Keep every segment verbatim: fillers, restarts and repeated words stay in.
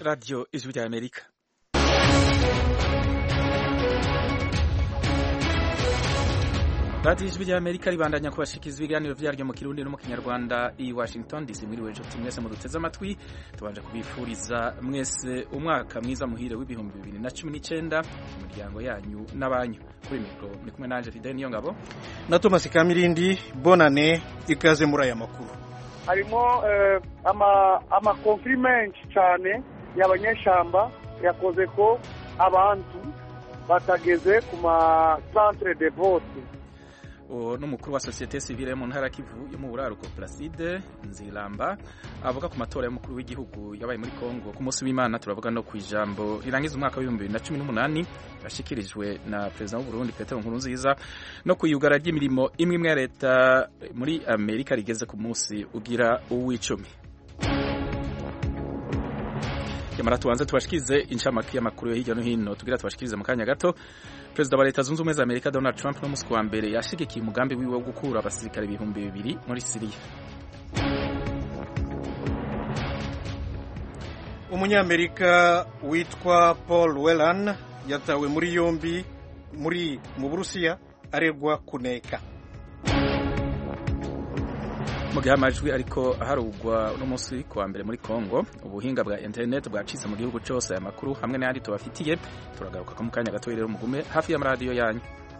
Radio Ijwi rya Amerika. Radio Ijwi rya Amerika ribandanya kubashikiza ibiganiro vyaryo mu Kirundi no mu Kinyarwanda i Washington D C. Mwiriwe nshuti mwese muduteze amatwi, tubanje kubifuriza mwese umwaka mwiza muhire w'ibihumbi bibiri na cumi n'icenda mu miryango yanyu n'abanyu. Kuri mikro ni kumwe nanje Fidel Niyongabo na Thomas Kamirindi. Bonane, ikaze muri aya makuru. Harimo eh, ama ama confirmation cyane y'abanyeshamba yakoze ko abantu batageze ku ma centre de vote. O n'umukuru wa societe civile mu ntara Kivu yo mu buraruko Placide Nzilamba avuga ku matora y'umukuru w'igihugu yabaye muri Kongo ku munsi w'Imana. Turavuga no ku ijambo rirangiza umwaka wa bibiri na cumi n'umunani yashikirijwe na president w'u Burundi Petero Nkurunziza no kuyugara ry'imirimo imwe imwe ya leta muri Amerika rigeze ku munsi ugira uw'icumi. Yamara tuanze tubashikize incamake y'amakuru yo hirya no hino tugira tubashikirize mu kanya gato. Perezida wa Leta Zunze Ubumwe za Amerika Donald Trump no musi wa mbere yashigikiye umugambi wiwe wo gukura abasirikare ibihumbi bibiri muri Syria. Umunyamerika witwa Paul Whelan yatawe muri yombi muri mu Burusiya aregwa kuneka. Mu gihe amajwi ariko aharugwa no munsi kwa mbere muri Kongo, ubuhinga bwa internet bwacitse mu gihugu cyose. Aya makuru hamwe n'ayandi tubafitiye turagaruka mu kanya gato rero mugume hafi ya radio yanyu.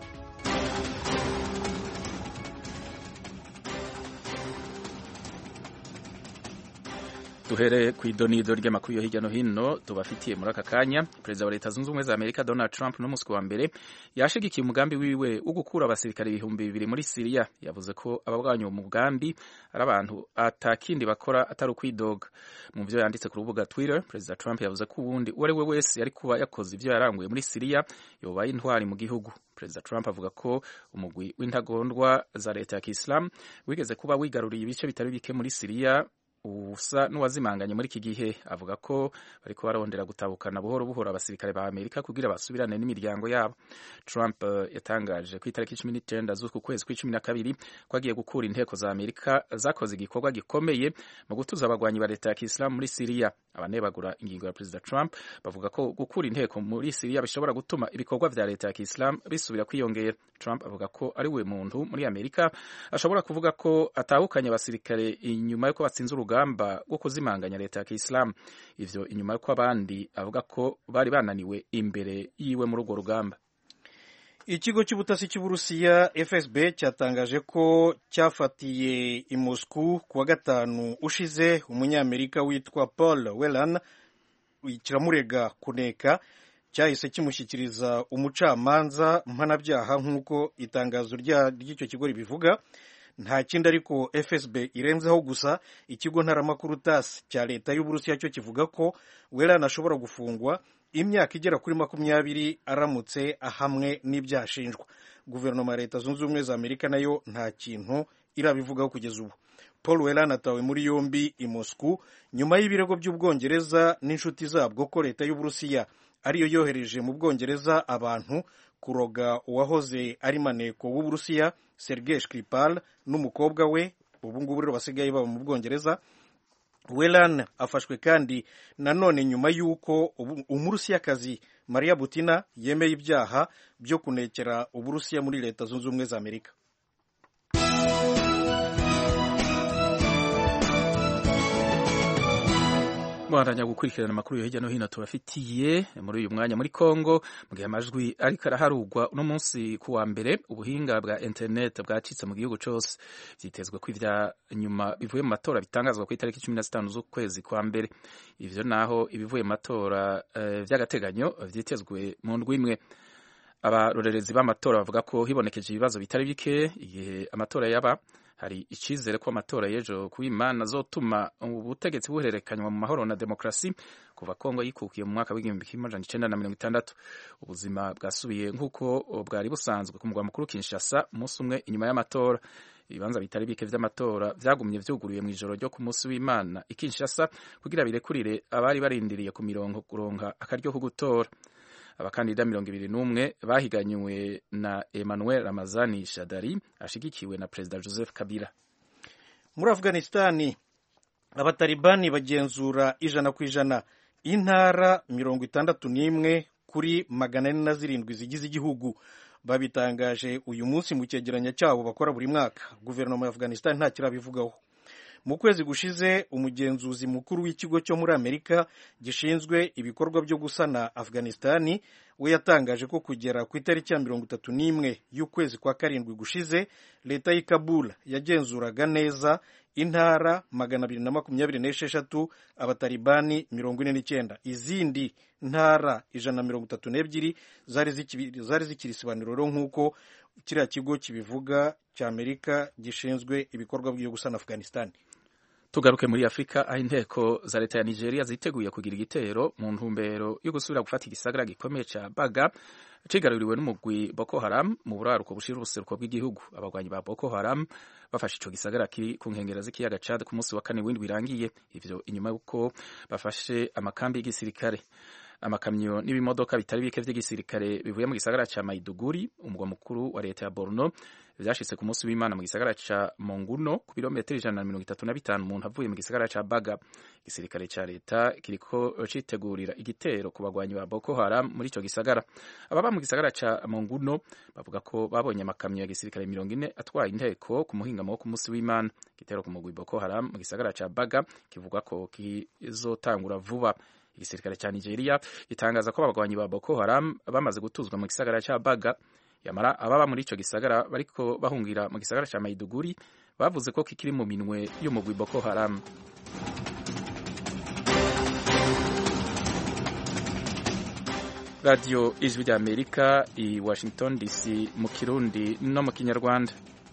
Duhere ku idonido ry'amakuru yo hirya no hino tubafitiye muri aka kanya. Perezida wa Leta Zunze Ubumwe za Amerika Donald Trump no musi wa mbere yashigikiye umugambi wiwe wo gukura abasirikare ibihumbi bibiri muri Syria. Yavuze ko ababwanyu mu mugambi ari abantu atakindi bakora atari ukwidoga. Mu byo yanditse ku rubuga Twitter, Perezida Trump yavuze ko ubundi uwari we wese yari kuba yakoze ibyo yaranguye muri Syria yobaye intwari mu gihugu. Perezida Trump avuga ko umugwi w'intagondwa za leta ya Islam wigeze kuba wigaruriye ibice bitari bike muri Syria usa n'uwazimanganye muri iki gihe. Avuga ko bariko barondera gutabukana buhoro buhoro abasirikare ba Amerika kugira basubirane n'imiryango yabo. Trump uh, yatangaje ku itariki cumi n'icenda z'uku kwezi kw'icumi na kabiri ko agiye gukura inteko za Amerika zakoze igikorwa gikomeye mu gutuza abagwanyi ba leta ya Islam muri Syria. Abanebagura ingingo ya Perezida Trump bavuga ko gukura inteko muri Syria bishobora gutuma ibikorwa vya leta ya Islam bisubira kwiyongera. Trump avuga ko ari we muntu muri Amerika ashobora kuvuga ko atahukanye abasirikare inyuma yuko batsinze urugamba rwo kuzimanganya leta ya Islam. Ivyo inyuma yuko abandi avuga ko bari bananiwe imbere yiwe muri urwo rugamba. Ikigo cy'ubutasi cy'Uburusiya F S B cyatangaje ko cyafatiye i Moscow kuwa gatanu ushize umunyamerika witwa Paul Whelan kiramurega kuneka. Cyahise kimushyikiriza umucamanza mpanabyaha nk'uko itangazo ry'icyo kigo ribivuga. Nta kindi ariko F S B irenzeho gusa ikigo ntaramakuru T A S S cya leta y'Uburusiya cyo kivuga ko Whelan ashobora gufungwa imyaka igera kuri makumyabiri aramutse ahamwe n'ibyashinjwa. Guverinoma ya Leta Zunze Ubumwe za Amerika nayo nta kintu irabivugaho kugeza ubu. Paul Whelan atawe muri yombi i Moscow nyuma y'ibirego by'Ubwongereza n'inshuti zabwo ko leta y'Uburusiya ariyo yohereje mu Bwongereza abantu kuroga uwahoze ari maneko w'Uburusiya Sergei Skripal n'umukobwa we, ubu ngubu rero basigaye baba mu Bwongereza. Whelan afashwe kandi nanone nyuma y'uko Umurusiyakazi Maria Butina yemeye ibyaha byo kunekera Uburusiya muri Leta Zunze Ubumwe za Amerika. Mwaranya gukurikirana amakuru yo hirya no hino tubafitiye muri uyu mwanya muri Kongo. Mu gihe amajwi ariko araharugwa uno munsi ku wa mbere, ubuhinga bwa internet bwacitse mu gihugu cyose. Vyitezwe ko ivya nyuma bivuye mu matora bitangazwa ku itariki cumi na zitanu z'ukwezi kwa mbere. Ivyo naho ibivuye mu matora uh, vy'agateganyo vyitezwe mu ndwi imwe. Abarorerezi b'amatora bavuga ko hibonekeje ibibazo bitari bike igihe amatora yaba. Hari icizere ko amatora y'ejo kuw'Imana azotuma ubutegetsi buhererekanywa mu mahoro na demokrasi kuva Kongo yikukiye mu mwaka w'igihumbi kimwe amajana icenda na mirongo itandatu. Ubuzima bwasubiye nk'uko bwari busanzwe ku mugwa mukuru Kinshasa umunsi umwe inyuma y'amatora. Ibibanza bitari bike vy'amatora vyagumye vyuguruye mu ijoro ryo ku munsi w'Imana i Kinshasa kugira birekurire abari barindiriye ku mirongo kuronka akaryo ko gutora. Abakandida mirongo ibiri n'umwe bahiganywe na Emmanuel Ramazani Shadari ashigikiwe na Perezida Joseph Kabila. Muri Afghanistani abatalibani bagenzura ijana ku ijana intara mirongo itandatu n'imwe kuri magana ane na zirindwi zigize igihugu. Babitangaje uyu munsi mu cyegeranyo cyabo bakora buri mwaka. Guverinoma ya Afghanistan nta kirabivugaho. Mu kwezi gushize umugenzuzi mukuru w'ikigo cyo muri Amerika gishinzwe ibikorwa byo gusana Afghanistan we yatangaje ko kugera ku itariki ya mirongo itatu n'imwe y'ukwezi kwa karindwi gushize leta y'i Kabul yagenzuraga neza intara magana abiri na makumyabiri n'esheshatu, abatalibani mirongo ine n'icyenda. Izindi ntara ijana na mirongo itatu n'ebyiri zari zikiri isibaniro nk'uko kiriya kigo kibivuga cya Amerika gishinzwe ibikorwa byo gusana Afghanistan. Tugaruke muri Afrika aho inteko za leta ya Nigeria ziteguye kugira igitero mu ntumbero yo gusubira gufata igisagara gikomeye ca Baga cigaruriwe n'umugwi Boko Haram mu buraruko bushira ubuseruko bw'igihugu. Abagwanyi ba Boko Haram bafashe ico gisagara kiri ku nkengera z'ikiyaga Chad ku munsi wa kane w'indwi irangiye, ivyo inyuma yuko bafashe amakambi y'igisirikare. Amakamyo n'ibimodoka bitari bike vy'igisirikare bivuye mu gisagara ca Maiduguri, umugwa mukuru wa leta ya Borno, vyashitse ku munsi w'Imana mu gisagara ca Monguno ku birometero ijana na mirongo itatu na bitanu umuntu avuye mu gisagara ca Baga. Igisirikare ca leta kiriko citegurira igitero ku bagwanyi ba Boko Haram muri ico gisagara. Ababa mu gisagara ca Monguno bavuga ko babonye amakamyo ya gisirikare mirongo ine atwaye inteko ku muhingamo wo ku munsi w'Imana. Igitero ku mugwi Boko Haram mu gisagara ca Baga kivuga ko kizotangura vuba. Igisirikare ca Nigeria gitangaza ko abagwanyi ba Boko Haram bamaze gutuzwa mu gisagara ca Baga. Yamara ababa muri ico gisagara bariko bahungira mu gisagara ca Maiduguri bavuze ko kikiri mu minwe y'umugwi Boko Haram. Radio Ijwi rya Amerika i Washington D C mu Kirundi no mu Kinyarwanda.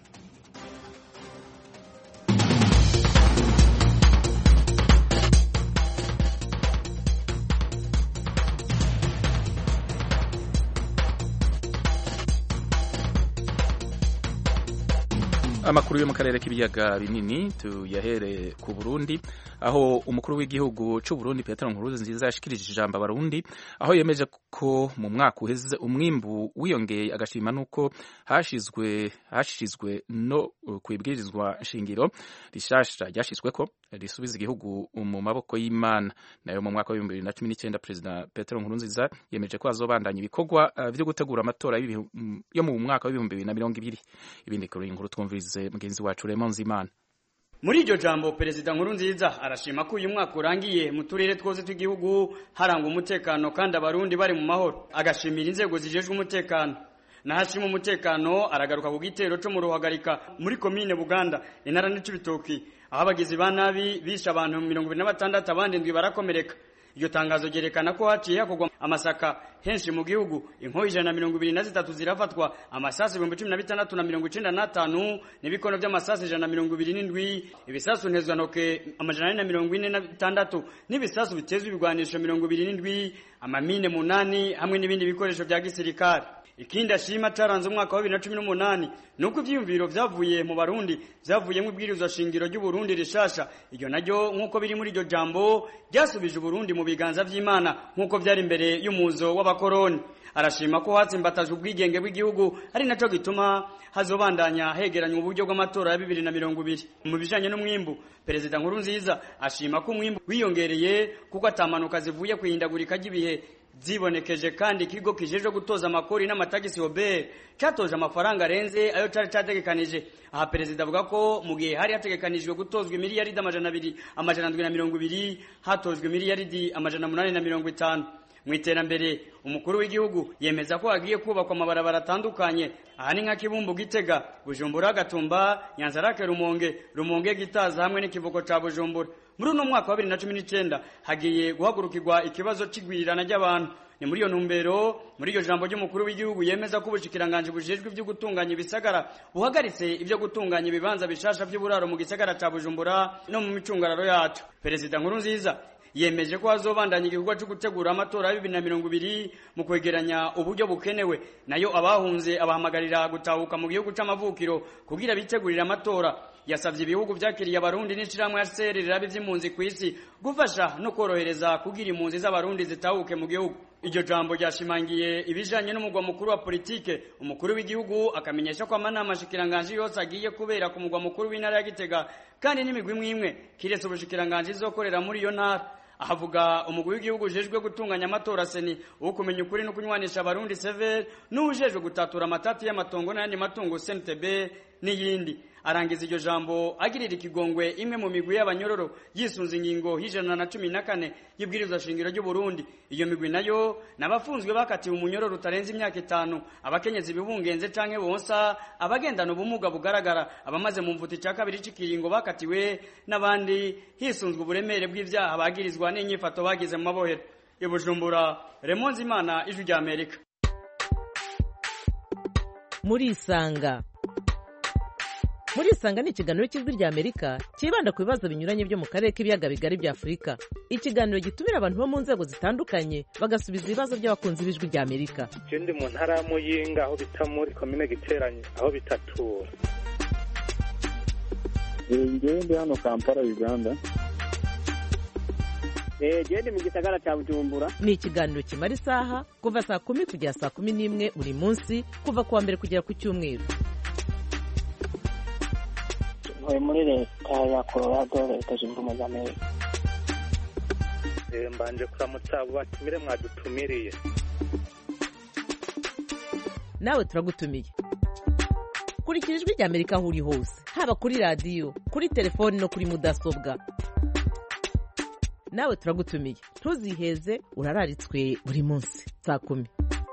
Amakuru yo mu karere k'ibiyaga binini tuyahere ku Burundi, aho umukuru w'igihugu c'u Burundi Petero Nkurunziza yashikirije ijambo abarundi, aho yemeje ko mu mwaka uheze umwimbu wiyongeye, agashima nuko hashizwe hashizwe no kwibwirizwa nshingiro rishasha ryashizweko risubiza igihugu mu maboko y'Imana. Nayo mu mwaka wa bibiri na cumi n'icyenda President Petero Nkurunziza yemeje ko azobandanya ibikorwa vyo gutegura amatora yo mu mwaka wa bibiri na mirongo ibiri. Ibindi kuri inkuru twumvirize mugenzi wacu Raymond Zimana. Muri iryo jambo Perezida Nkurunziza arashima ko uyu mwaka urangiye mu turere twose tw'igihugu haranga umutekano kandi abarundi bari mu mahoro, agashimira inzego zijejwe umutekano. Nahashima umutekano aragaruka ku gitero cyo mu Ruhagarika muri komine Buganda intara n'Cibitoki, aho abagizi ba nabi bisha abantu mirongo ibiri na batandatu abandi ndwi barakomereka. Iyo tangazo ryerekana ko haciye hakogwa amasaka henshi mu gihugu, inkoho ijana na mirongo ibiri na zitatu zirafatwa, amasasi ibihumbi cumi na bitandatu na mirongo icenda n'atanu n'ibikono by'amasasi ijana na mirongo ibiri n'indwi, ibisasu ntezwantoke amajana ane na mirongo ine na bitandatu n'ibisasu bitezwe ibigwanisho mirongo ibiri n'indwi, amamine munani hamwe n'ibindi bikoresho bya gisirikare. Ikindi ashima caranze umwaka wa bibiri na cumi n'umunani nuko ivyiyumviro vyavuye mu Barundi vyavuye mu bwirizwa shingiro ry'u Burundi rishasha. Iryo naryo nkuko biri muri iryo jambo ryasubije Burundi mu biganza vy'Imana nkuko vyari imbere y'umuzo w'abakoroni. Arashima ko hatsimbatajwe ubwigenge bw'igihugu, ari naco gituma hazobandanya hegeranywa uburyo bw'amatora ya bibiri na mirongo ibiri. Mu bijanye n'umwimbu, Perezida Nkurunziza ashima ko umwimbu wiyongereye kuko atamanuka zivuye kwihindagurika ry'ibihe zibonekeje, kandi ikigo kijeje gutoza amakori n'amatagisi O B R cyatoje amafaranga arenze ayo cari categekanije. Aha Perezida avuga ko mu gihe hari hategekanijwe gutozwa miliyaridi amajana abiri amajana ndwi na mirongo ibiri hatojwe miliyaridi amajana munani na mirongo itanu. Mu iterambere umukuru w'igihugu yemeza ko agiye kubakwa amabarabara atandukanye, aha ni nka Kibumbu Gitega, Bujumbura Gatumba, Nyanzarake Rumonge, Rumonge Gitaza hamwe n'ikivuko ca Bujumbura. Muri uno mwaka wa bibiri na cumi n'icyenda hagiye guhagurukirwa ikibazo c'igwirirana ry'abantu. Ni muri iyo ntumbero muri iyo jambo ry'umukuru w'igihugu yemeza ko ubushikiranganje bujejwe ibyo gutunganya ibisagara buhagaritse ibyo gutunganya ibibanza bishasha by'uburaro mu gisagara ca Bujumbura no mu micungararo yacu. Perezida Nkurunziza yemeje ko azobandanya igikorwa cyo gutegura amatora ya bibiri na mirongo ibiri mu kwegeranya uburyo bukenewe, nayo abahunze abahamagarira gutahuka mu gihugu c'amavukiro kugira bitegurira amatora. Yasavye ibihugu vyakiriye abarundi n'ishirahamwe ya C R rirabe vy'impunzi kw'isi gufasha no korohereza kugira impunzi z'abarundi zitahuke mu gihugu. Iryo jambo ryashimangiye ibijanye n'umugwa mukuru wa politike. Umukuru w'igihugu akamenyesha ko amanama shikiranganje yose agiye kubera ku mugwa mukuru w'intara ya Gitega, kandi n'imigwi mwimwe kiretse ubushikiranganje izokorera muri iyo ntara. ahavuga umugwi w'igihugu ujejwe gutunganya amatora seni wo kumenya ukuri no kunywanisha abarundi sever n'ujejwe gutatura amatati y'amatongo n'ayandi matungo S N T B n'iyindi. Arangiza iryo jambo agirira ikigongwe imwe mu migwi y'abanyororo yisunze ingingo y'ijana na cumi na kane y'ibwirizwa shingiro ry'u Burundi. Iyo migwi nayo nabafunzwe bakatiwe umunyororo utarenze imyaka itanu, abakenyezi bibungenze canke bonsa, abagendana ubumuga bugaragara, abamaze mu mvuti cya kabiri c'ikiringo bakatiwe, n'abandi hisunzwe uburemere bw'ivyaha bagirizwa n'inyifato bagize mu mabohero. I Bujumbura, Raymond Zimana, Ijwi rya Amerika. Muri Isanga. Muri Isanga ni ikiganiro cy'Ijwi rya Amerika kibanda ku bibazo binyuranye byo mu karere k'ibiyaga bigari bya Afurika. Ikiganiro gitumira abantu bo mu nzego zitandukanye bagasubiza ibibazo by'abakunzi b'Ijwi rya Amerika. Je ndi mu ntara ya Muyinga aho bita muri commune Giteranye aho bitatura. Ngiye ndi hano Kampala Uganda. Eh je ndi mu gisagara cya Bujumbura. Ni ikiganiro kimara isaha kuva saa kumi kugera saa kumi n'imwe buri munsi kuva kuwa mbere kugera ku cyumweru. Ntuye muri leta ya Colorado, leta zunze ubumwe za Amerika. Eh mbanje kuramutsa abo batumire mwadutumiriye. Nawe turagutumiye. Kurikira Ijwi rya Amerika aho uri hose, haba kuri radio, kuri telefone no kuri mudasobwa. Nawe turagutumiye. Ntuziheze, urararitswe buri munsi saa kumi.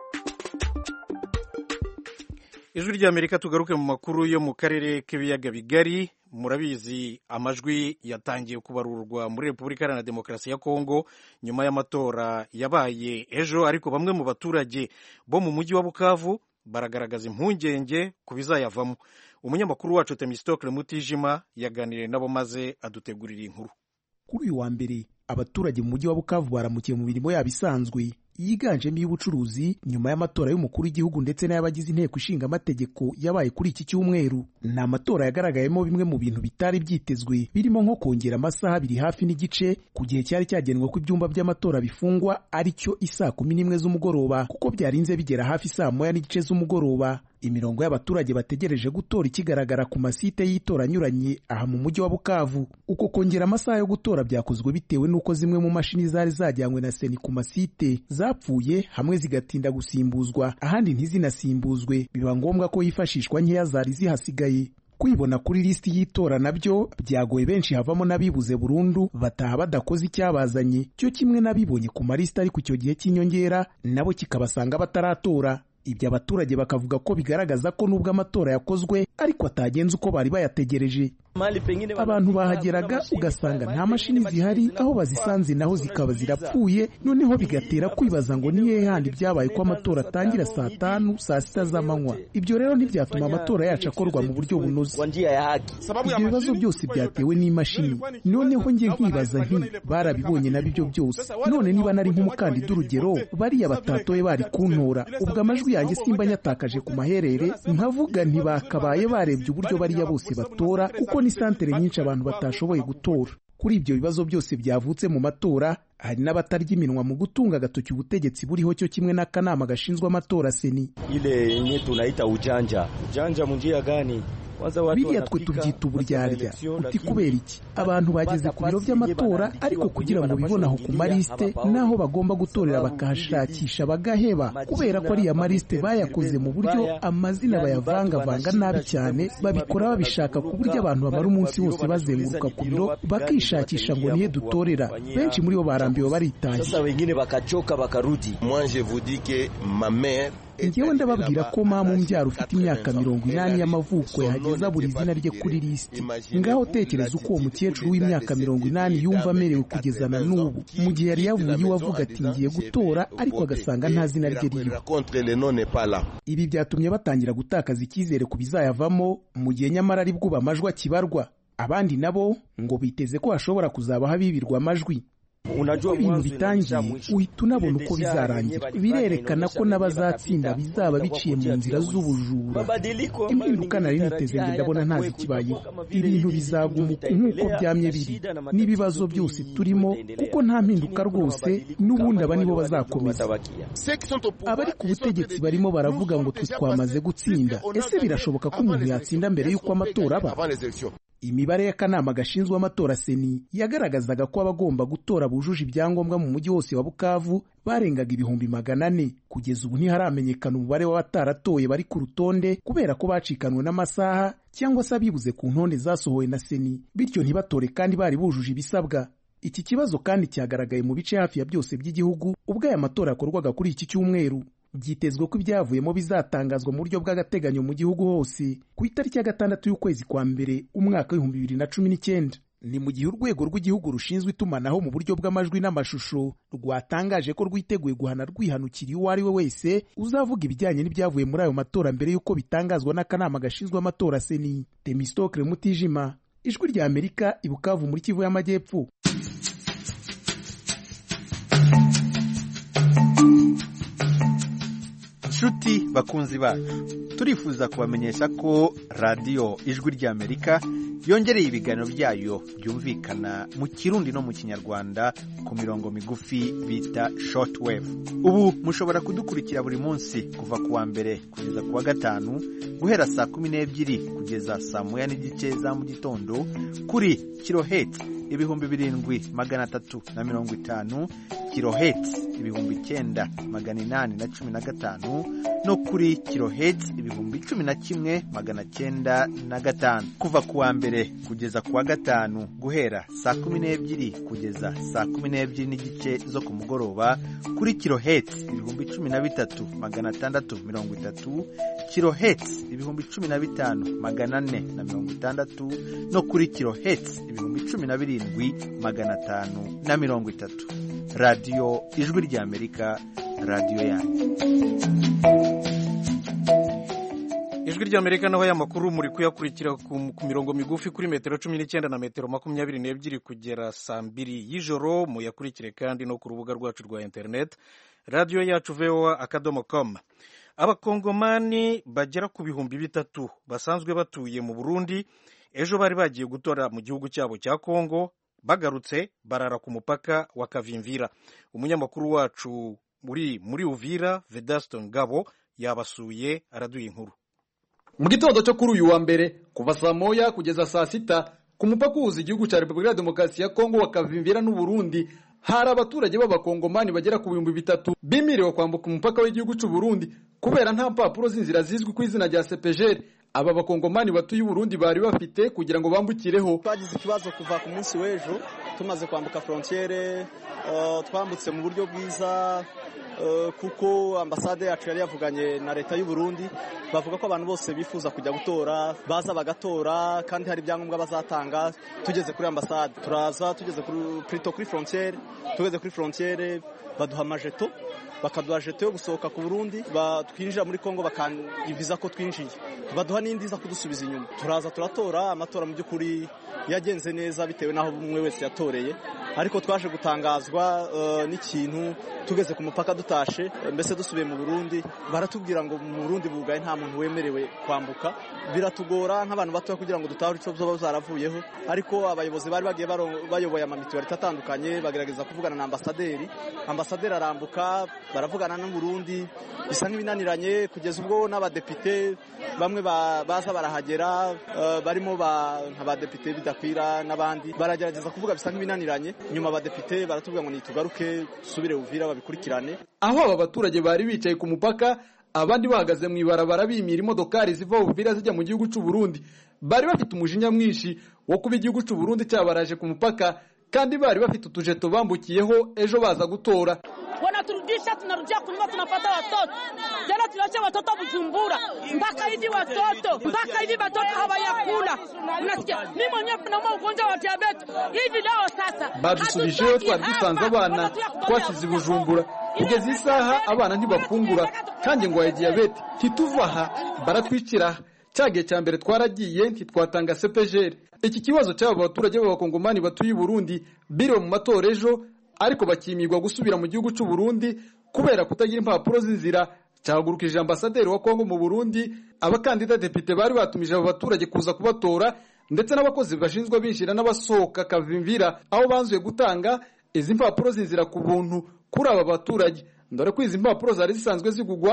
Ijwi rya Amerika tugaruke mu makuru yo mu karere k'ibiyaga bigari. Murabizi amajwi yatangiye kubarurwa muri Repubulika Iharanira Demokarasi ya Kongo nyuma y'amatora yabaye ejo, ariko bamwe mu baturage bo mu mujyi wa Bukavu baragaragaza impungenge ku bizayavamo. Umunyamakuru wacu Temistocle Mutijima yaganiriye nabo maze adutegurira inkuru. Kuri uyu wa mbere abaturage mu mujyi wa Bukavu baramukiye mu mirimo yabo isanzwe yiganjemo y'ubucuruzi nyuma y'amatora y'umukuru w'igihugu ndetse n'abagize inteko ishinga amategeko yabaye kuri iki cyumweru. Ni amatora yagaragayemo bimwe mu bintu bitari byitezwe, birimo nko kongera amasaha abiri hafi n'igice ku gihe cyari cyagenwe ko ibyumba by'amatora bifungwa ari cyo isaa kumi n'imwe z'umugoroba, kuko byarinze bigera hafi saa moya n'igice z'umugoroba. Imirongo y'abaturage bategereje gutora ikigaragara ku masite y'itora anyuranye aha mu mujyi wa Bukavu. Uko kongera amasaha yo gutora byakozwe bitewe n'uko zimwe mu mashini zari zajyanywe na seni ku masite zapfuye, hamwe zigatinda gusimbuzwa, ahandi ntizinasimbuzwe, biba ngombwa ko hifashishwa nkeya zari zihasigaye. Kwibona kuri listi y'itora nabyo byagoye benshi, havamo n'abibuze burundu bataha badakoze icyabazanye, cyo kimwe n'abibonye ku malisita ari ku cyo gihe cy'inyongera nabo kikabasanga bataratora. Ibyo abaturage bakavuga ko bigaragaza ko nubwo amatora yakozwe ariko atagenze uko bari bayategereje. Abantu bahageraga ugasanga nta mashini zihari, aho bazisanze naho zikaba zirapfuye, noneho bigatera kwibaza ngo ni hehe handi byabaye ko amatora atangira saa tanu saa sita z'amanywa. Ibyo rero ntibyatuma amatora yacu akorwa mu buryo bunoze. Ibyo bibazo byose byatewe n'imashini. Noneho njye nkibaza nti barabibonye nabyo byose, none niba nari nk'umukandida urugero bariya batatoye bari kuntora, ubwo amajwi yanjye simba nyatakaje ku maherere, nkavuga ntibakabaye barebye uburyo bariya bose batora, kuko ni santere nyinshi abantu batashoboye gutora. Kuri ibyo bibazo byose byavutse mu matora, hari n'abatarya iminwa mu gutunga agatoki ubutegetsi buriho, cyo kimwe n'akanama gashinzwe amatora seni. Ile yenye tunaita ujanja ujanja mu njia gani? Biriya twe tubyita uburyarya. Uti kubera iki? Abantu bageze ku biro by'amatora, ariko kugira ngo bibonaho ku marisite naho bagomba gutorera bakahashakisha bagaheba, kubera ko ariya marisite bayakoze mu buryo amazina bayavangavanga nabi cyane, babikora babishaka ku buryo abantu bamara umunsi wose bazenguruka ku biro bakishakisha ngo nihe dutorera. Benshi muri bo barambiwe baritaye. Sasa wengine bakachoka bakarudi. Moi je vous dis que ma mère Ngewe ndababwira ko mama umbyara ufite imyaka mirongo inani y'amavuko yahageza buri izina rye kuri lisiti. Ngaho tekereza uko uwo mukecuru w'imyaka mirongo inani yumva amerewe kugeza na n'ubu, mu gihe yari yavuye iwe avuga ati ngiye gutora, ariko agasanga nta zina rye ririho. Ibi byatumye batangira gutakaza icyizere ku bizayavamo, mu gihe nyamara ari bwo amajwi akibarwa. Abandi nabo ngo biteze ko hashobora kuzabaho abibirwa amajwi. Uko ibintu bitangiye uhita unabona uko bizarangira. Birerekana ko n'abazatsinda bizaba biciye mu nzira z'ubujura. Impinduka nari niteze nge ndabona ntazi kibayeho. Ibintu bizaguma nk'uko byamye biri n'ibibazo byose turimo, kuko nta mpinduka rwose, n'ubundi aba nibo bazakomeza. Abari ku butegetsi barimo baravuga ngo twe twamaze gutsinda. Ese birashoboka ko umuntu yatsinda mbere y'uko amatora aba? imibare y'akanama gashinzwe amatora seni yagaragazaga ko abagomba gutora bujuje ibyangombwa mu mujyi wose wa Bukavu barengaga ibihumbi magana ane. Kugeza ubu ntiharamenyekana umubare w'abataratoye bari ku rutonde kubera ko bacikanwe n'amasaha cyangwa se abibuze ku ntonde zasohowe na seni, bityo ntibatore kandi bari bujuje ibisabwa. Iki kibazo kandi cyagaragaye mu bice hafi ya byose by'igihugu ubwo aya matora yakorwaga kuri iki cyumweru. Byitezwe ko ibyavuyemo bizatangazwa mu buryo bw'agateganyo mu gihugu hose ku itariki ya gatandatu y'ukwezi kwa mbere umwaka w'ibihumbi bibiri na cumi n'icyenda. Ni mu gihe urwego rw'igihugu rushinzwe itumanaho mu buryo bw'amajwi n'amashusho rwatangaje ko rwiteguye guhana rwihanukiriye uwo ari we wese uzavuga ibijyanye n'ibyavuye muri ayo matora mbere y'uko bitangazwa n'akanama gashinzwe amatora seni. Temistokle Mutijima, Ijwi rya Amerika, i Bukavu muri Kivu y'Amajyepfo. Nshuti bakunzi bacu, turifuza kubamenyesha ko radiyo Ijwi rya Amerika yongereye ibiganiro byayo byumvikana mu Kirundi no mu Kinyarwanda ku mirongo migufi bita shortwave. Ubu mushobora kudukurikira buri munsi kuva ku wa mbere kugeza ku wa gatanu guhera saa kumi n'ebyiri kugeza saa moya n'igice za mu gitondo kuri kilohertz ibihumbi birindwi magana atatu na mirongo itanu, kilohertz ibihumbi icyenda magana inani na cumi na gatanu no kuri kilohertz ibihumbi cumi na kimwe magana cyenda na gatanu. Kuva ku wa mbere kugeza ku wa gatanu guhera saa kumi n'ebyiri kugeza saa kumi n'ebyiri n'igice zo ku mugoroba kuri kilohertz ibihumbi cumi na bitatu magana atandatu mirongo itatu, kilohertz ibihumbi cumi na bitanu magana ane na mirongo itandatu no kuri kilohertz ibihumbi cumi na birindwi magana atanu na mirongo itatu. Radio Ijwi rya Amerika, radio yanyu. Ijwi rya Amerika naho y'amakuru muri kuyakurikira ku mirongo migufi kuri metero cumi n'icyenda na metero makumyabiri n'ebyiri kugera saa mbiri y'ijoro. Muyakurikire kandi no ku rubuga rwacu rwa internet radio yacu v o a akadomo com. Abakongomani bagera ku bihumbi bitatu basanzwe batuye mu Burundi ejo bari bagiye gutora mu gihugu cyabo cya Kongo, bagarutse barara ku mupaka wa Kavimvira. Umunyamakuru wacu muri muri Uvira Vedasto Ngabo yabasuye araduye inkuru. Mu gitondo cyo kuri uyu wa mbere kuva saa moya kugeza saa sita ku mupaka uhuza igihugu cya Repubulika ya Demokarasi ya Kongo wa Kavimvira n'u Burundi hari abaturage b'abakongomani bagera ku bihumbi bitatu bimiriwe kwambuka umupaka w'igihugu cy'u Burundi kubera nta mpapuro z'inzira zizwi ku izina rya C P G R. Aba bakongomani batuye Burundi bari bafite kugira ngo bambukireho. Twagize ikibazo kuva ku munsi w'ejo tumaze kwambuka frontiere, uh, twambutse mu buryo bwiza uh, kuko ambasade yacu yari yavuganye na leta y'u Burundi, bavuga ko abantu bose bifuza kujya gutora baza bagatora kandi hari ibyangombwa bazatanga. Tugeze kuri ambasade turaza, tugeze kuri prito kuri frontiere, tugeze kuri frontiere baduha majeto, bakaduha jeto yo gusohoka ku Burundi, batwinjira muri Kongo bakangiviza ko twinjiye, baduha n'indi za kudusubiza inyuma. Turaza turatora, amatora mu by'ukuri yagenze neza bitewe naho umwe wese yatoreye, ariko twaje gutangazwa uh, n'ikintu tugeze ku mupaka dutashe, mbese dusubiye mu Burundi baratubwira ngo mu Burundi bugaye nta muntu wemerewe kwambuka. Biratugora nk'abantu bato kugira ngo dutahure ico byo zaravuyeho, ariko abayobozi bari bagiye bayoboye amamituwari atandukanye bagerageza kuvugana na ambasaderi. Ambasaderi arambuka baravugana n'u Burundi, bisa nk'ibinaniranye kugeza ubwo n'abadepite bamwe baza barahagera, uh, barimo ba nk'abadepite bidakwira n'abandi baragerageza kuvuga bisa nk'ibinaniranye. Nyuma abadepite baratubwira ngo nitugaruke subire Uvira babikurikirane. Aho aba baturage bari bicaye ku mupaka, abandi bahagaze mu ibarabara bimira imodokari ziva Uvira zijya mu gihugu cy'u Burundi, bari bafite umujinya mwinshi wo kuba igihugu cy'u Burundi cyabaraje ku mupaka kandi bari bafite utujeto bambukiyeho ejo baza gutora. Wanaturudisha, tunarudia kunyuma, tunapata watoto jana, tunacha watoto Bujumbura mpaka hivi watoto mpaka hivi watoto hawayakula. Unasikia mimi mwenyewe na ugonjwa wa diabetes hivi leo sasa badusubijeho twari dusanze abana twasize Bujumbura kugeza isaha abana ntibafungura kandi ngo ya diabetes kituvaha baratwicira. Cyage cya mbere twaragiye ntitwatanga C P G R. Iki kibazo cy'aba baturage b'abakongomani batuye Burundi biri mu matora ejo, ariko bakimirwa gusubira mu gihugu cy'u Burundi kubera kutagira impapuro z'inzira. Cyahagurukije ambasaderi wa Kongo mu Burundi, abakandida depite bari batumije abo baturage kuza kubatora, ndetse n'abakozi bashinzwe binjira n'abasohoka Kavimvira, aho banzuye gutanga izi mpapuro z'inzira ku buntu kuri aba baturage. Ndore ko izi mpapuro zari zisanzwe zigugwa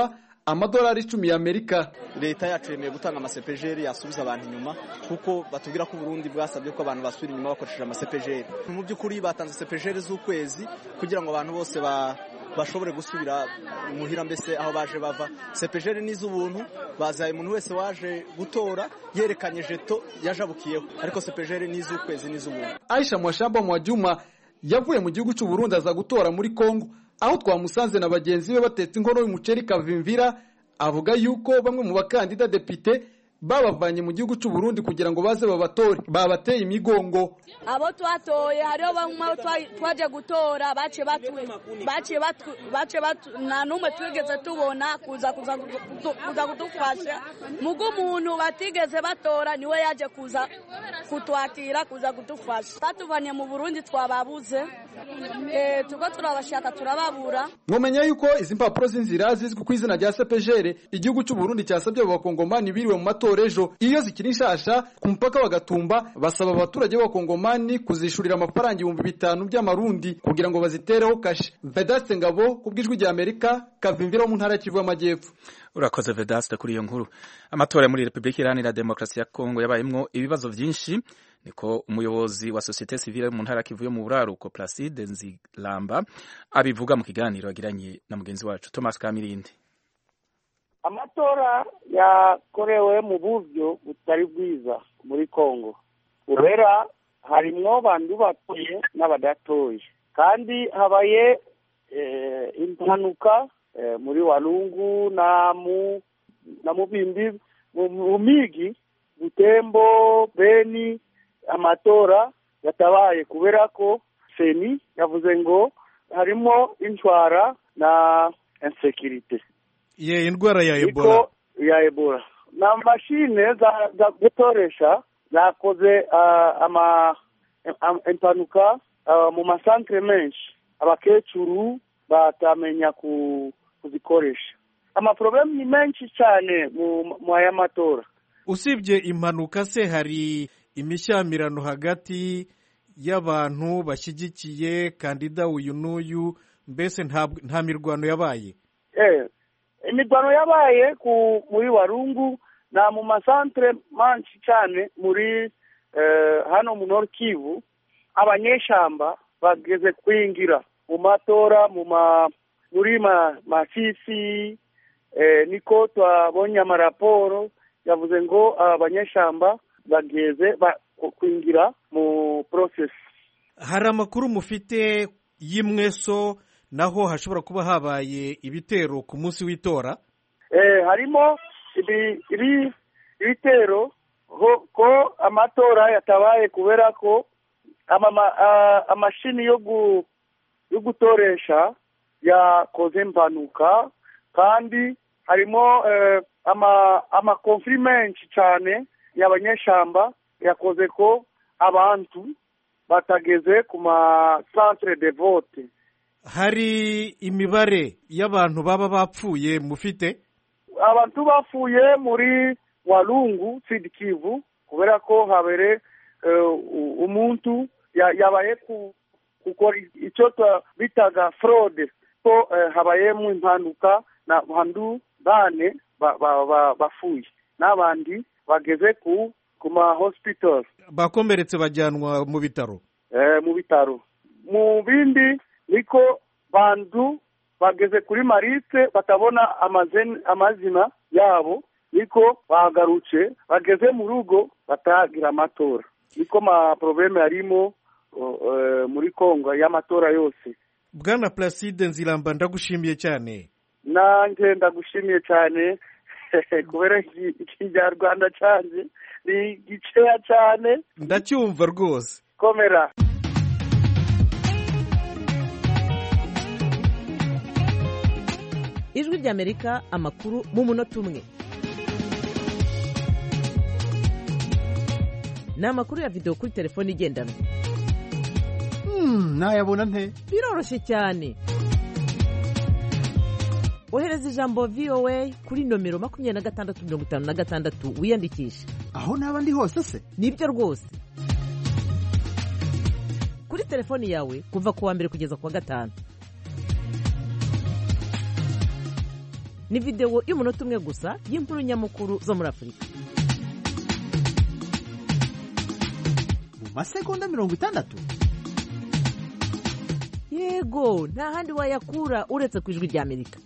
amadolari icumi y'Amerika. Leta yacu yemeye gutanga amasepejeri yasubiza abantu inyuma kuko batubwira ko Burundi bwasabye ko abantu basubira inyuma bakoresheje amasepejeri. Mu by'ukuri batanze sepejeri z'ukwezi kugira ngo abantu bose ba bashobore gusubira muhira mbese aho baje bava. Sepejeri ni z'ubuntu, bazaye umuntu wese waje gutora yerekanye jeto yajabukiyeho, ariko sepejeri ni z'ukwezi ni z'ubuntu. Aisha Mwashamba Mwajuma yavuye mu gihugu cy'u Burundi aza gutora muri Kongo, aho twamusanze na bagenzi be batetse inkono y'umuceri kavimvira. Avuga yuko bamwe mu bakandida depite babavanye mu gihugu cy'u Burundi kugira ngo baze babatore, babateye imigongo. Abo twatoye hariho bamwe twaje gutora bace batu bace batu bace batu na numwe twigeze tubona kuza kuza kuza kudufasha. Mugo umuntu batigeze batora niwe yaje kuza kutwakira kuza kudufasha. Batuvanye mu Burundi twababuze, eh tuko turabashaka turababura. Mwomenya yuko izi mpapuro z'inzira zizwi ku izina rya C P G R igihugu cy'u Burundi cyasabye abakongomani biriwe mu matora ejo. Iyo zikiri nshasha ku mupaka wa Gatumba basaba abaturage b'abakongomani kuzishurira amafaranga ibihumbi bitanu by'amarundi kugira ngo bazitereho kashe. Vedaste Ngabo kubwijwi rya Amerika, Kavimvira mu ntara y'Kivu y'Amajyepfo. Urakoze Vedaste kuri iyo nkuru. Amatora muri Republika Iharanira Demokarasi ya Kongo yabayemwo ibibazo byinshi, niko umuyobozi wa societe civile mu ntara Kivu yo mu buraruko Placide Nzilamba abivuga mu kiganiro agiranye na mugenzi wacu Thomas Kamirindi. Amatora yakorewe mu buryo butari bwiza muri Kongo. Urera harimwo bandu batoye n'abadatoye, kandi habaye eh, impanuka eh, muri Walungu na mu na mubindi mu migi Butembo, Beni. Amatora yatabaye kubera ko Seni yavuze ngo harimo intwara na insecurity. Ye indwara ya Ebola. Ya Ebola. Na mashine za, za gutoresha zakoze uh, ama impanuka uh, mu masantre menshi. Abakecuru batamenya ku kuzikoresha. Ama problem ni menshi cyane mu mu aya matora. Usibye impanuka se hari imishyamirano hagati y'abantu bashyigikiye kandida uyu n'uyu, mbese nta nta mirwano yabaye? Eh imirwano yabaye ku muri Warungu na mu masantre manshi cyane muri eh, hano mu Nord Kivu. Abanyeshamba bageze kwingira mu matora mu ma muri ma Masisi. Eh, niko twabonye amaraporo yavuze ngo abanyeshamba bageze ba, kwingira mu process. Hari amakuru mufite y'imweso naho hashobora kuba habaye ibitero ku munsi w'itora? Eh harimo ibi ibi ibitero ko amatora yatabaye kubera ko ama uh, amashini yo gu yo gutoresha yakoze impanuka, kandi harimo uh, ama ama confirmation cyane y'abanyeshamba yakoze ko abantu batageze ku ma centre de vote. Hari imibare y'abantu baba bapfuye mufite? Abantu bapfuye muri Walungu Sud Kivu kubera ko habere uh, umuntu yabaye ku kuko icyo bitaga fraude ko uh, habaye mu impanuka na bandu bane bafuye ba, ba, n'abandi bageze ku kuma hospital bakomeretse bajyanwa mu bitaro. Eh mu bitaro mu bindi niko bandu bageze kuri Maritse batabona amazina amazina yabo, niko bagarutse bageze mu rugo batagira amatora. Niko ma probleme yarimo uh, muri Kongo y'amatora yose. Bwana Placide Nzilamba ndagushimiye cyane. Nanjye ndagushimiye cyane kubera ikinyarwanda cyane ni giceya cyane. Ndacyumva rwose. Komera. Ijwi ry'Amerika, amakuru mu munota umwe. Ni amakuru ya video kuri telefone igendanwa. Hmm, nayabona nte? Biroroshye cyane. Ohereza ijambo V O A kuri nomero makumyabiri na gatandatu mirongo itanu na gatandatu wiyandikisha. Aho naba ndi hose se? Nibyo rwose. Kuri telefoni yawe kuva ku wa mbere kugeza ku wa gatanu. ni videwo y'umunota umwe gusa y'inkuru nyamukuru zo muri Afurika. Mu masegonda mirongo itandatu. Yego, nta handi wayakura uretse ku ijwi rya Amerika.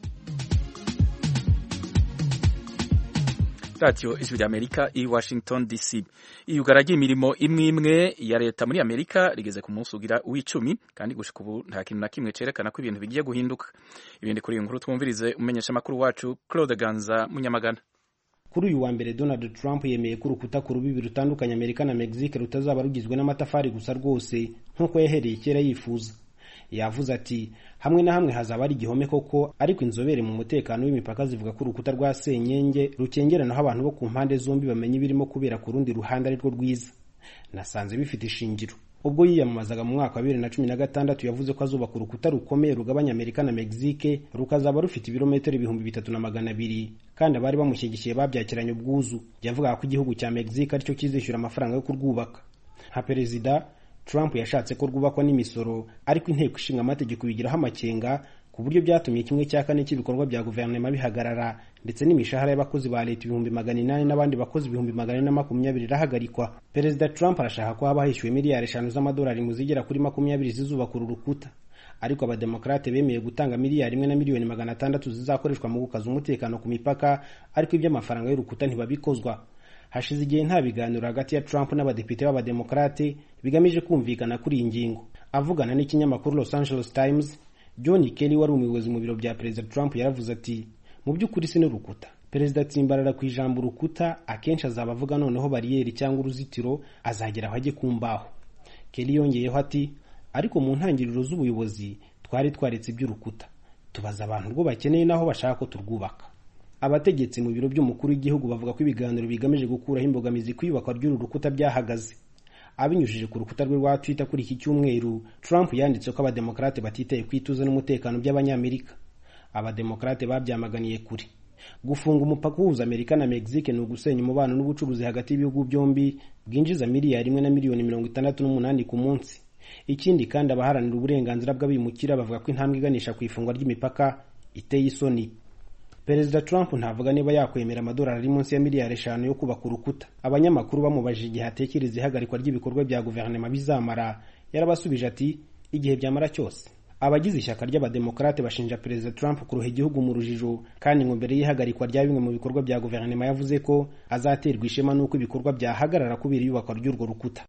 Radio Ijwi rya Amerika i Washington D C. Iyugaragiye imirimo imwe imwe ya leta muri Amerika rigeze ku munsi ugira w'icumi kandi gushika ubu nta kintu na kimwe cerekana ko ibintu bigiye guhinduka. Ibindi kuri iyi nkuru twumvirize umenyesha makuru wacu Claude Ganza Munyamagana. Kuri uyu wa mbere Donald Trump yemeye ko urukuta ku rubibi rutandukanya Amerika na Mexique rutazaba rugizwe n'amatafari gusa rwose nk'uko yahereye kera yifuza. Yavuze ati hamwe na hamwe hazaba ari igihome koko, ariko inzobere mu mutekano w'imipaka zivuga ko urukuta rwa senyenge rukengeranaho abantu bo ku mpande zombi bamenye ibirimo kubera ku rundi ruhande ari rwo rwiza. Nasanze bifite ishingiro. Ubwo yiyamamazaga mu mwaka wa bibiri na cumi na gatandatu yavuze ko azubaka urukuta rukomeye rugabanya Amerika na Mexique rukazaba rufite ibirometero ibihumbi bitatu na magana abiri, kandi abari bamushyigikiye babyakiranye ubwuzu. Yavugaga ko igihugu cya Mexique aricyo kizishyura amafaranga yo kurwubaka. Nka perezida, Trump yashatse ko rwubakwa n'imisoro, ariko inteko ishinga amategeko bigiraho amakenga ku buryo byatumye kimwe cya kane cy'ibikorwa bya guverinoma bihagarara, ndetse n'imishahara y'abakozi ba leta ibihumbi magana inani n'abandi bakozi ibihumbi magana ane na makumyabiri irahagarikwa. Perezida Trump arashaka ko haba hishyuwe miliyari eshanu z'amadolari mu zigera kuri makumyabiri zizubaka uru rukuta, ariko abademokrate bemeye gutanga miliyari imwe na miliyoni magana atandatu zizakoreshwa mu gukaza umutekano ku mipaka, ariko iby'amafaranga y'urukuta ntibabikozwa. Hashize igihe nta biganiro hagati ya Trump n'abadepite b'abademokrate bigamije kumvikana kuri iyi ngingo. Avugana n'ikinyamakuru Los Angeles Times, John Kelly wari umuyobozi mu biro bya Perezida Trump yaravuze ati mu by'ukuri si n'urukuta. Perezida atsimbarara ku ijambo urukuta, akenshi azaba avuga noneho bariyeri cyangwa uruzitiro, azagera aho ajye kumbaho. Kelly yongeyeho ati ariko mu ntangiriro z'ubuyobozi twari twaretse iby'urukuta, tubaza abantu rwo bakeneye naho bashaka ko turwubaka. Abategetsi mu biro by'umukuru w'igihugu bavuga ko ibiganiro bigamije gukuraho imbogamizi kwiyubakwa ry'uru rukuta byahagaze. Abinyujije ku rukuta rwe rwa Twitter kuri iki cyumweru, Trump yanditse ko abademokrate batitaye kwituza n'umutekano by'abanyamerika. Abademokrate babyamaganiye kuri. Gufunga umupaka uhuza Amerika na Mexique ni ugusenya umubano n'ubucuruzi hagati y'ibihugu byombi bwinjiza miliyari imwe na miliyoni mirongo itandatu n'umunani ku munsi. Ikindi kandi abaharanira uburenganzira bw'abimukira bavuga ko intambwe iganisha ku ifungwa ry'imipaka iteye isoni. Perezida Trump ntavuga niba yakwemera amadolari ari munsi ya miliyari eshanu yo kubaka urukuta. Abanyamakuru bamubajije igihe atekereza ihagarikwa ry'ibikorwa bya guverinoma bizamara, yarabasubije ati igihe byamara cyose. Abagize ishyaka ry'abademokrate bashinja Perezida Trump kuroha igihugu mu rujijo, kandi ngo mbere y'ihagarikwa rya bimwe mu bikorwa bya guverinoma yavuze ko azaterwa ishema n'uko ibikorwa byahagarara kubera iyubakwa ry'urwo rukuta.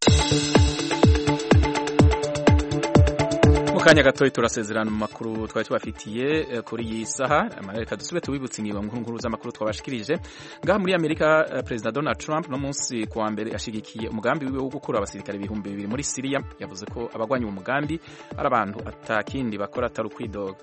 Mukanya gatoyi turasezerana mu makuru twari tubafitiye kuri iyi saha. Amerika dusube tubibutse ingingo nkuru z'amakuru twabashikirije. Ngaha muri Amerika, Perezida Donald Trump no munsi kuwa mbere ashigikiye umugambi wiwe wo gukura abasirikare ibihumbi bibiri muri Syria. Yavuze ko abagwanya uwo mugambi ari abantu atakindi bakora atari ukwidoga.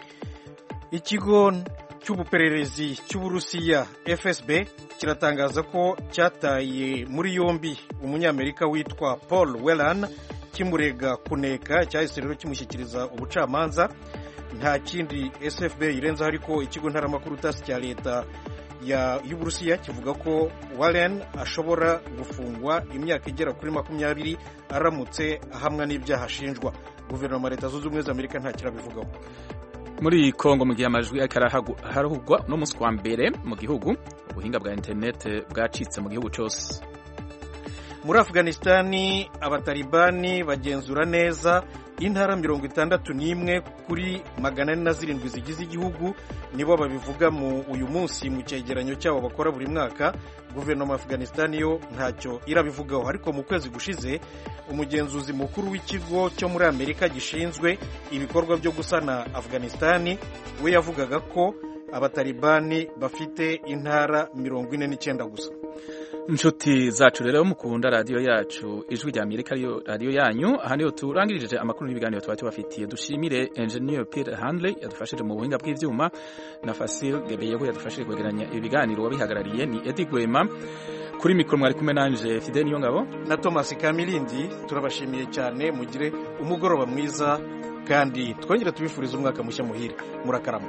Ikigo cy'ubupererezi cy'Uburusiya F S B kiratangaza ko cyataye muri yombi umunyamerika witwa Paul Whelan kimurega kuneka, cyahise rero kimushyikiriza ubucamanza. Nta kindi S F B irenzaho, ariko ikigo ntaramakuru tasi cya leta y'Uburusiya kivuga ko Whelan ashobora gufungwa imyaka igera kuri makumyabiri aramutse ahamwa n'ibyaha ashinjwa. Guverinoma ya Leta Zunze Ubumwe za Amerika nta kirabivugaho. Muri Kongo mu gihe amajwi harahugwa no munsi wa mbere mu gihugu, ubuhinga bwa internet bwacitse mu gihugu cyose. Muri Afghanistani abatalibani bagenzura neza intara mirongo itandatu n'imwe kuri magana ane na zirindwi zigize igihugu, nibo babivuga mu uyu munsi mu cyegeranyo cyabo bakora buri mwaka. Guverinoma ya Afghanistani yo ntacyo irabivugaho, ariko mu kwezi gushize umugenzuzi mukuru w'ikigo cyo muri Amerika gishinzwe ibikorwa byo gusana Afghanistani we yavugaga ko abatalibani bafite intara mirongo ine n'icyenda gusa. Inshuti zacu rero mukunda radio yacu Ijwi rya Amerika, yo radio yanyu. Aha niho turangirije amakuru n'ibiganiro twari tubafitiye. Dushimire Engineer Peter Handley yadufashije mu buhinga bw'ivyuma, na Fasil Gebeyeho yadufashije kwegeranya ibiganiro. Wabihagarariye ni Eddie Gwema. Kuri mikoro mwari kumwe nanje Fidel Niyongabo na Thomas Kamilindi. Turabashimiye cyane, mugire umugoroba mwiza, kandi twongera tubifuriza umwaka mushya muhire. Murakarama.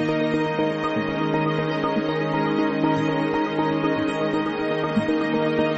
Thank you.